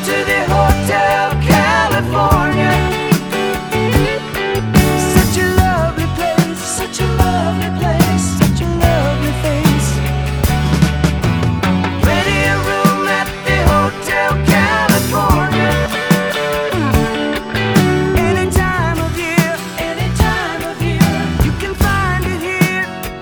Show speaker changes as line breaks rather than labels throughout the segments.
to the Hotel California. Such a lovely place, such a lovely place, such a lovely face. Plenty of room at the Hotel California. Any time of year, you can find it here.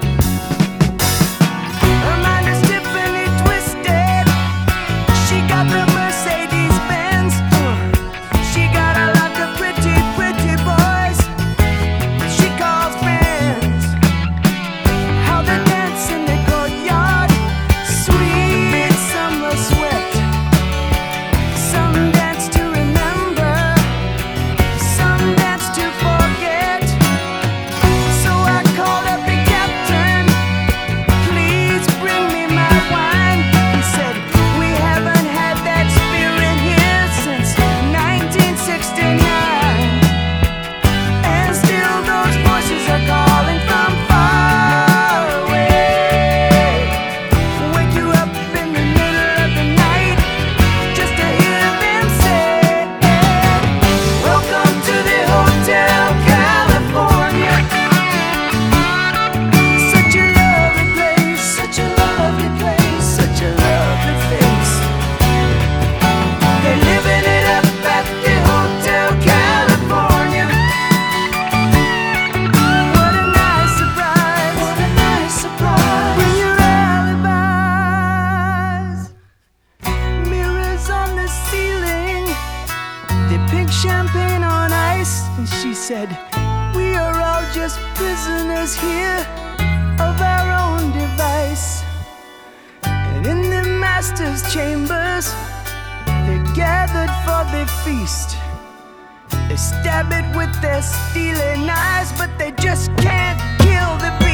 Her mind is Tiffany twisted. She got the Mercedes Benz. She got a lot of pretty, pretty boys she calls friends. How they dance in the courtyard, sweet summer sweat. Some dance to remember, some dance to forget. So I called up the captain, please bring me my wine. He said, we haven't had that spirit here since 1969. And still those voices are calling from far away. Wake you up in the middle of the night just to hear them say, welcome to the Hotel California. Such a lovely place, such a lovely place, such a lovely face. They're living it up at the Hotel California. What a nice surprise, what a nice surprise. Bring your alibis. Mirrors on the ceiling, they pink champagne on ice. And she said, we are all just prisoners here of our own device. And in the master's chambers, they're gathered for the feast. They stab it with their steely knives, but they just can't kill the